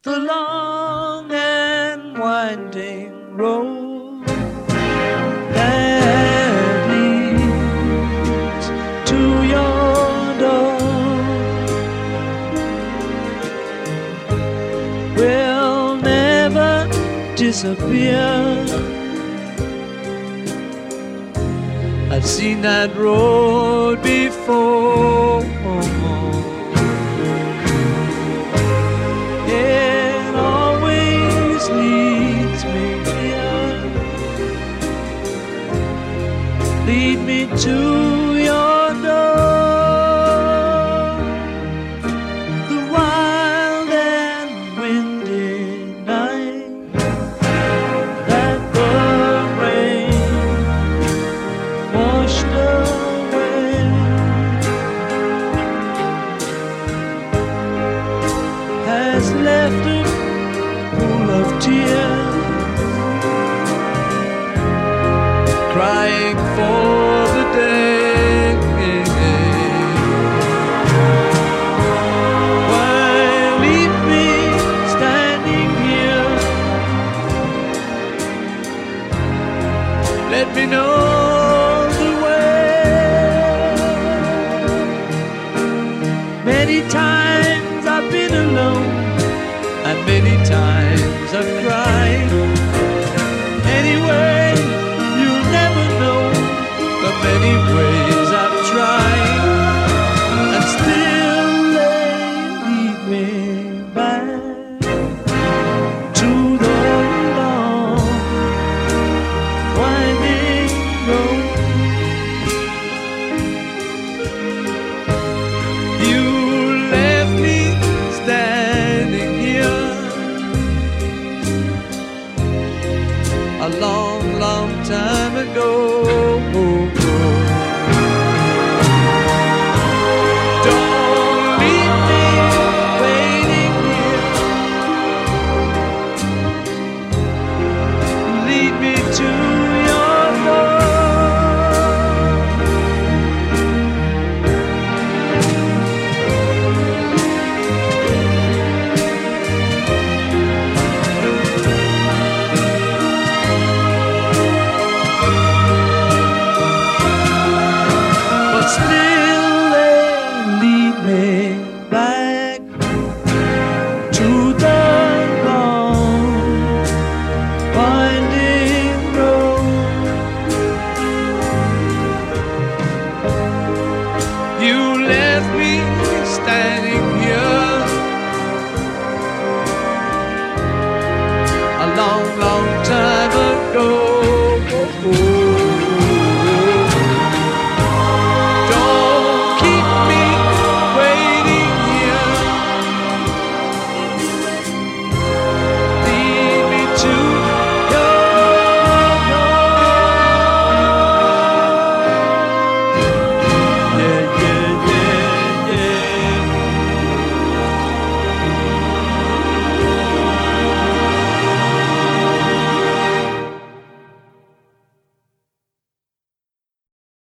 the long and winding road that leads to your door will never disappear. I've seen that road before. It always leads me here. Lead me to your door. The wild and windy night that the rain washed away has left a pool of tears, crying for